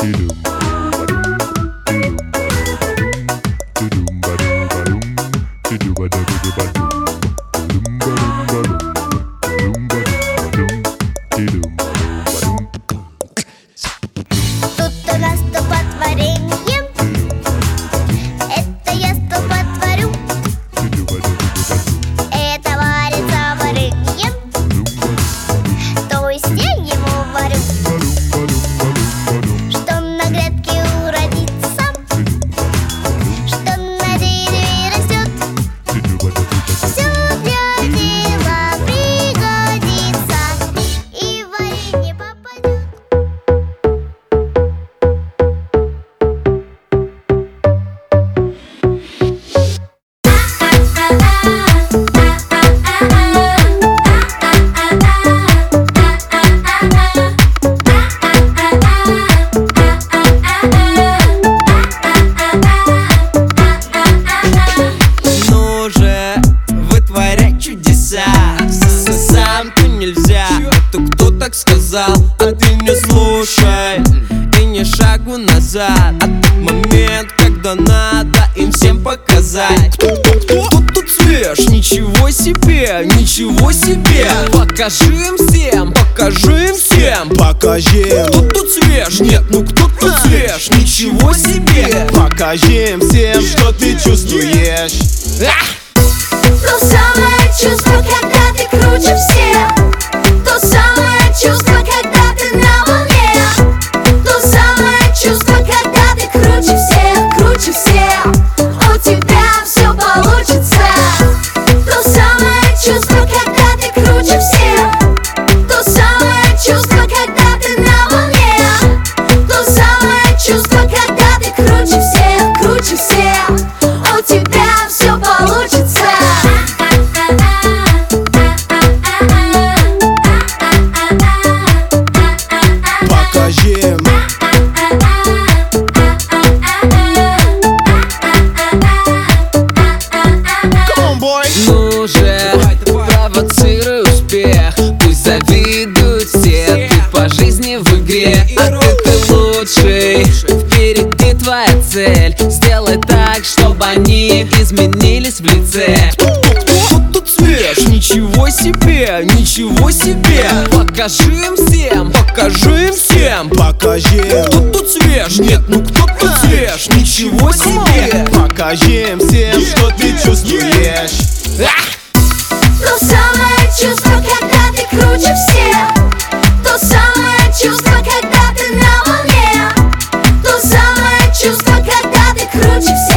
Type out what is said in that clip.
Сказал, а ты не слушай и не шагу назад. А тот момент, когда надо им всем показать. Кто тут свеж? Ничего себе, ничего себе. Покажи им всем, покажи им всем. Покажи. Кто тут свеж? Нет, ну кто тут свеж? Ничего себе. Покажи им всем, что ты чувствуешь. То самое чувство, когда ты круче всех. То самое чувство, когда ты на волне. То самое чувство, когда ты круче всех, круче всех. У тебя все получится. То самое чувство, когда ты круче всех. То самое чувство, когда ты на волне. То самое чувство, когда ты круче всех, круче всех. У тебя все получится. Ну же, провоцируй успех. Пусть завидуют все, ты по жизни в игре. А ты лучший, впереди твоя цель. Сделай так, чтобы они изменились в лице. Кто тут свеж? Ничего себе, ничего себе. Покажи им всем, покажи им всем. Покажи. Кто тут свеж? Нет, ну кто тут свеж? Ничего себе. Покажи им всем, что ты чувствуешь. То самое чувство, когда ты круче всех. То самое чувство, когда ты на волне. То самое чувство, когда ты круче всех.